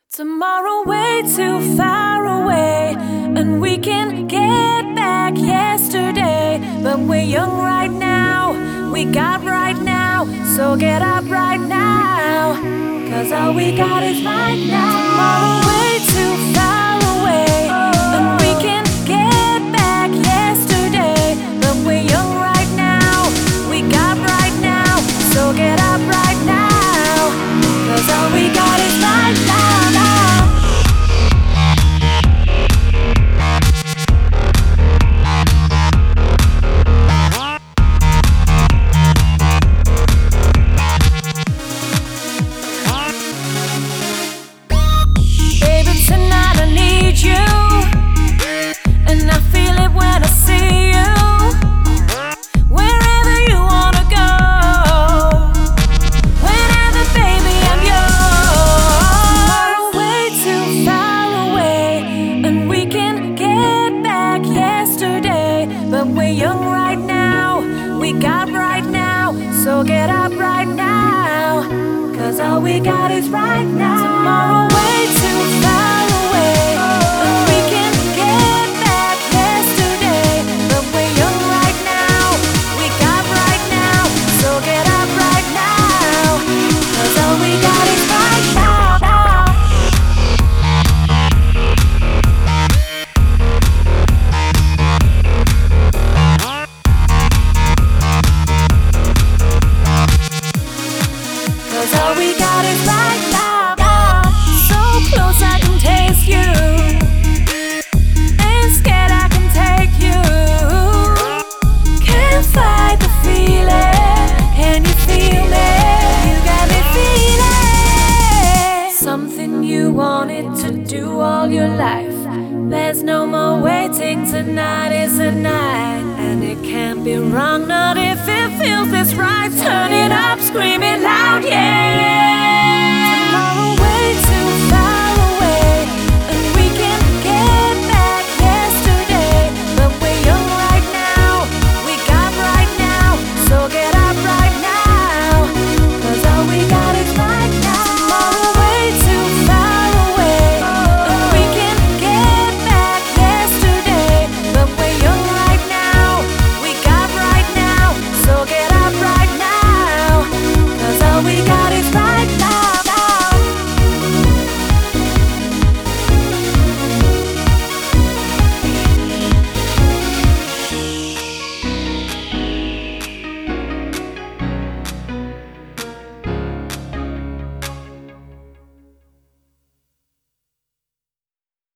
Tomorrow way too far away, and we can get back yesterday. But we're young right now, we got right now, so get up right now, 'cause all we got is right now. Tomorrow way too far away, and we can get back yesterday. But we're young right now, we got right now, so get up right now, 'cause all we got is right now. But we're young right now, we got right now, so get up right now, 'cause all we got is right now. Tomorrow way too far away, and we can get back yesterday. But we're young right now, we got right now, so get up right now, 'cause all we got is right now. All we got is right now, so close I can taste you, ain't scared I can take you, can't fight the feeling, can you feel me? You got me feeling something you wanted to do all your life. There's no more waiting, tonight is the night, and it can't be wrong, not if it feels this right. Turn it up, scream it loud, yeah.